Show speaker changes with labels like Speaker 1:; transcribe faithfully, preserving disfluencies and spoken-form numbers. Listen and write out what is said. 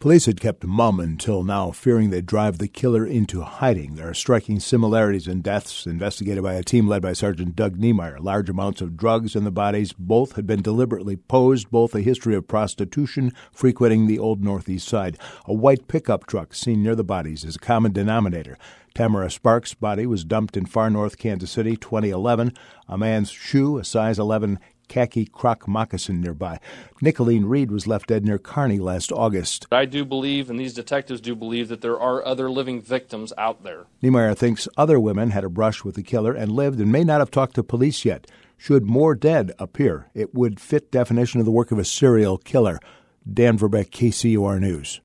Speaker 1: Police had kept mum until now, fearing they'd drive the killer into hiding. There are striking similarities in deaths investigated by a team led by Sergeant Doug Niemeyer. Large amounts of drugs in the bodies. Both had been deliberately posed, both a history of prostitution, frequenting the old Northeast Side. A white pickup truck seen near the bodies is a common denominator. Tamara Sparks' body was dumped in far north Kansas City, twenty eleven. A man's shoe, a size eleven khaki croc moccasin nearby. Nicolene Reed was left dead near Kearney last August.
Speaker 2: I do believe, and these detectives do believe, that there are other living victims out there.
Speaker 1: Niemeyer thinks other women had a brush with the killer and lived and may not have talked to police yet. Should more dead appear, it would fit definition of the work of a serial killer. Dan Verbeek, K C O R News.